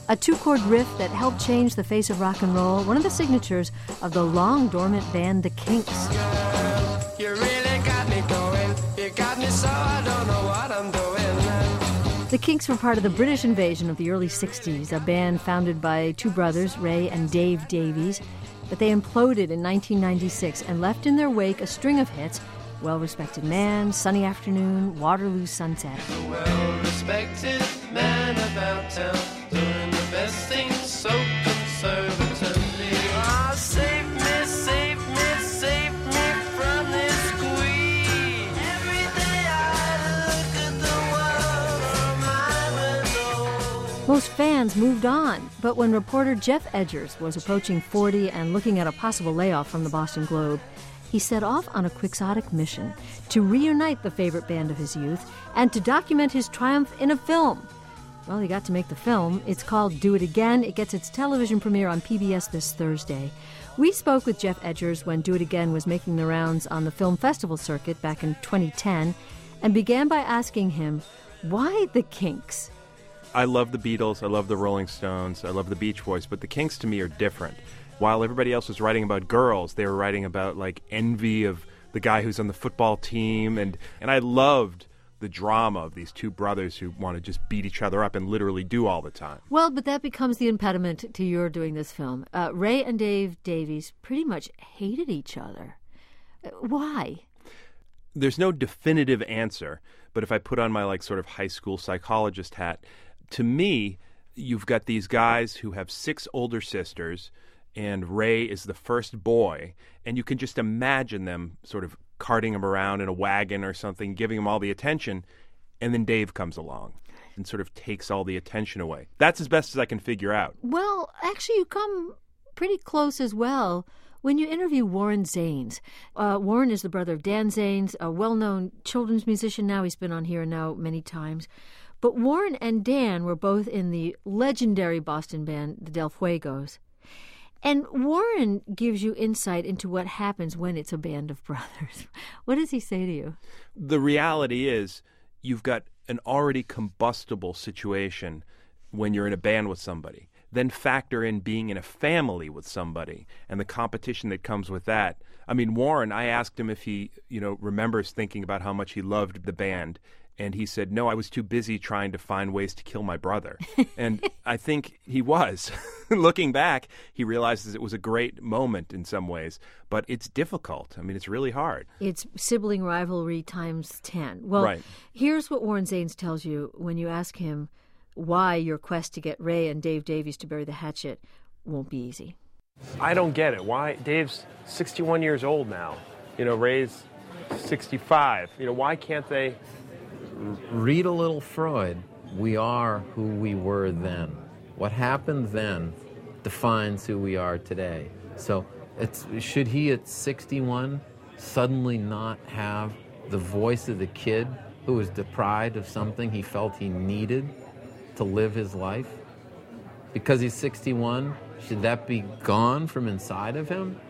a two-chord riff that helped change the face of rock and roll, one of the signatures of the long-dormant band The Kinks. Girl, you really got me going. You got me so I don't know what I'm doing. The Kinks were part of the British invasion of the early 60s, a band founded by two brothers, Ray and Dave Davies. But they imploded in 1996 and left in their wake a string of hits: Well-Respected Man, Sunny Afternoon, Waterloo Sunset. A well-respected man about town, doing the best things so conservatively. Ah, save me, save me, save me from this squeeze. Every day I look at the world from my window. Most fans moved on, but when reporter Jeff Edgers was approaching 40 and looking at a possible layoff from the Boston Globe, he set off on a quixotic mission to reunite the favorite band of his youth and to document his triumph in a film. Well, he got to make the film. It's called Do It Again. It gets its television premiere on PBS this Thursday. We spoke with Jeff Edgers when Do It Again was making the rounds on the film festival circuit back in 2010 and began by asking him, why the Kinks? I love the Beatles, I love the Rolling Stones, I love the Beach Boys, but the Kinks to me are different. While everybody else was writing about girls, they were writing about like envy of the guy who's on the football team, and I loved the drama of these two brothers who want to just beat each other up and literally do all the time. Well, but that becomes the impediment to your doing this film. Ray and Dave Davies pretty much hated each other. Why? There's no definitive answer, but if I put on my like sort of high school psychologist hat, to me, you've got these guys who have 6 older sisters, and Ray is the first boy, and you can just imagine them sort of carting him around in a wagon or something, giving him all the attention, and then Dave comes along and sort of takes all the attention away. That's as best as I can figure out. Well, actually, you come pretty close as well when you interview Warren Zanes. Warren is the brother of Dan Zanes, a well-known children's musician now. He's been on Here and Now many times. But Warren and Dan were both in the legendary Boston band, the Del Fuegos. And Warren gives you insight into what happens when it's a band of brothers. What does he say to you? The reality is you've got an already combustible situation when you're in a band with somebody. Then factor in being in a family with somebody and the competition that comes with that. I mean, Warren, I asked him if he, remembers thinking about how much he loved the band. And he said, no, I was too busy trying to find ways to kill my brother. And I think he was. Looking back, he realizes it was a great moment in some ways. But it's difficult. I mean, it's really hard. It's sibling rivalry times 10. Well, right. Here's what Warren Zanes tells you when you ask him why your quest to get Ray and Dave Davies to bury the hatchet won't be easy. I don't get it. Why? Dave's 61 years old now. Ray's 65. Why can't they... Read a little Freud. We are who we were then. What happened then defines who we are today. So should he at 61 suddenly not have the voice of the kid who was deprived of something he felt he needed to live his life? Because he's 61, should that be gone from inside of him?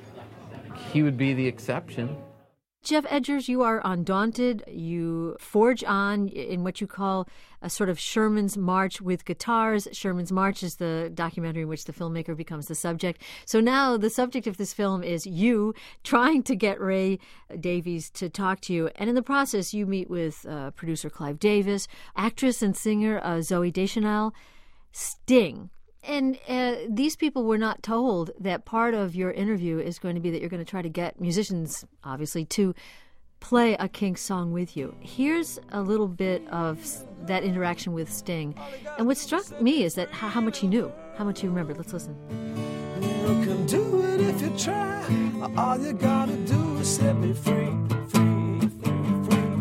He would be the exception. Jeff Edgers, you are undaunted. You forge on in what you call a sort of Sherman's March with guitars. Sherman's March is the documentary in which the filmmaker becomes the subject. So now the subject of this film is you trying to get Ray Davies to talk to you. And in the process, you meet with producer Clive Davis, actress and singer Zooey Deschanel, Sting. And these people were not told that part of your interview is going to be that you're going to try to get musicians, obviously, to play a Kinks song with you. Here's a little bit of that interaction with Sting. And what struck me is that how much he knew, how much he remembered. Let's listen. You can do it if you try. All you gotta do is set me free, free, free, free.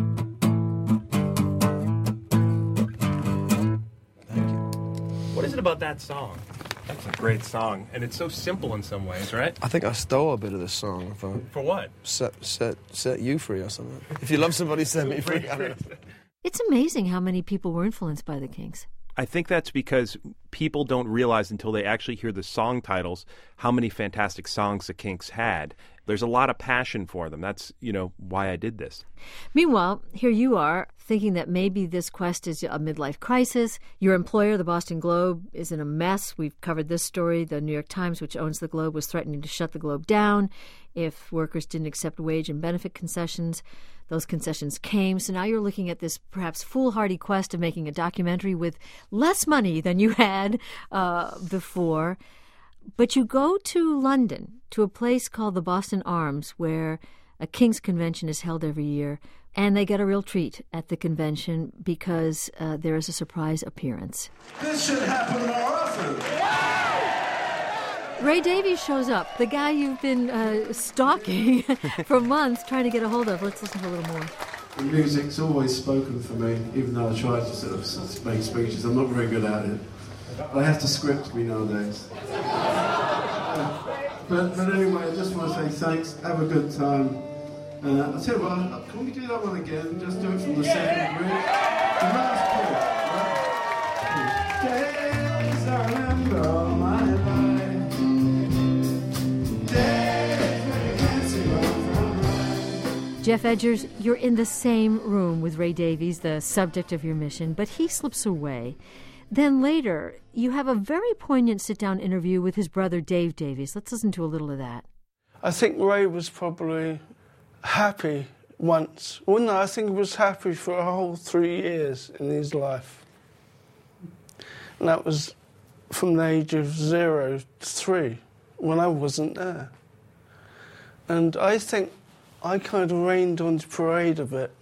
Thank you. What is it about that song? That's a great song, and it's so simple in some ways, right? I think I stole a bit of this song from For what? set you free or something. If you love somebody, set me free. I don't know. It's amazing how many people were influenced by the Kinks. I think that's because people don't realize until they actually hear the song titles how many fantastic songs the Kinks had. There's a lot of passion for them. That's, why I did this. Meanwhile, here you are thinking that maybe this quest is a midlife crisis. Your employer, the Boston Globe, is in a mess. We've covered this story. The New York Times, which owns the Globe, was threatening to shut the Globe down if workers didn't accept wage and benefit concessions. Those concessions came. So now you're looking at this perhaps foolhardy quest of making a documentary with less money than you had before. But you go to London, to a place called the Boston Arms, where a King's Convention is held every year, and they get a real treat at the convention because there is a surprise appearance. This should happen more often. Ray Davies shows up, the guy you've been stalking for months, trying to get a hold of. Let's listen to a little more. The music's always spoken for me, even though I try to sort of make speeches. I'm not very good at it. I have to script me nowadays. But anyway, I just want to say thanks. Have a good time. I'll tell you what, can we do that one again? Just do it from the second bridge. The last bridge, right? Days I remember all my life. Days when you can't see right. Jeff Edgers, you're in the same room with Ray Davies, the subject of your mission, but he slips away. Then later, you have a very poignant sit-down interview with his brother, Dave Davies. Let's listen to a little of that. I think Ray was probably happy once. Well, no, I think he was happy for a whole 3 years in his life. And that was from the age of 0 to 3, when I wasn't there. And I think I kind of rained on the parade a bit.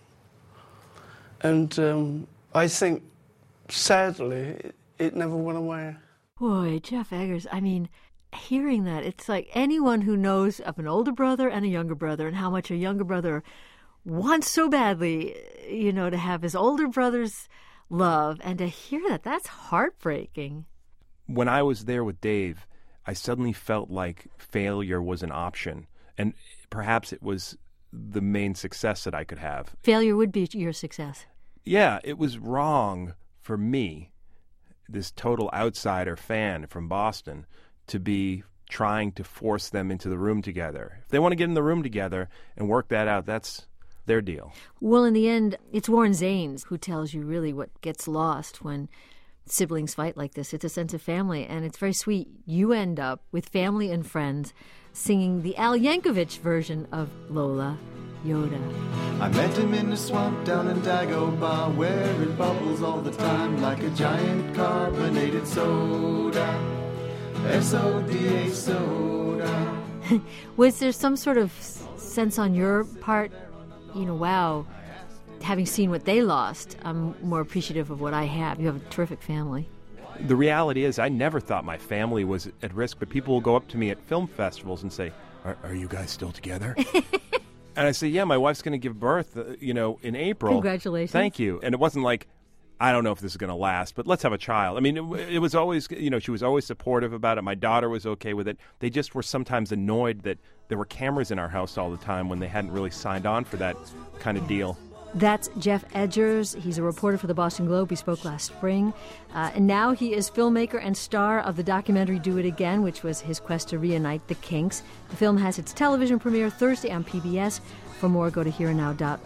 And I think, sadly, it never went away. Boy, Jeff Eggers, I mean, hearing that, it's like anyone who knows of an older brother and a younger brother and how much a younger brother wants so badly, to have his older brother's love, and to hear that, that's heartbreaking. When I was there with Dave, I suddenly felt like failure was an option, and perhaps it was the main success that I could have. Failure would be your success. Yeah, it was wrong for me, this total outsider fan from Boston, to be trying to force them into the room together. If they want to get in the room together and work that out, that's their deal. Well, in the end, it's Warren Zanes who tells you really what gets lost when siblings fight like this. It's a sense of family, and it's very sweet. You end up with family and friends singing the Al Yankovic version of Lola Yoda. I met him in the swamp down in Dagobah, where it bubbles all the time like a giant carbonated soda. S-O-D-A soda. Was there some sort of sense on your part, wow, having seen what they lost, I'm more appreciative of what I have. You have a terrific family. The reality is I never thought my family was at risk, but people will go up to me at film festivals and say, are you guys still together? And I say, yeah, my wife's going to give birth, in April. Congratulations. Thank you. And it wasn't like, I don't know if this is going to last, but let's have a child. I mean, it was always, she was always supportive about it. My daughter was okay with it. They just were sometimes annoyed that there were cameras in our house all the time when they hadn't really signed on for that kind of deal. That's Jeff Edgers. He's a reporter for the Boston Globe. He spoke last spring. And now he is filmmaker and star of the documentary Do It Again, which was his quest to reunite the Kinks. The film has its television premiere Thursday on PBS. For more, go to hereandnow.org.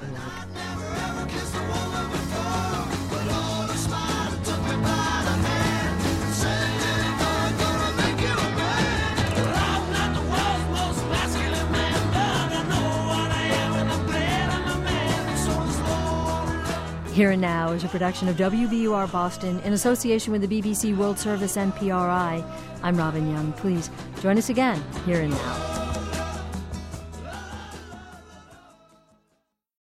Here and Now is a production of WBUR Boston in association with the BBC World Service and PRI. I'm Robin Young. Please join us again, Here and Now.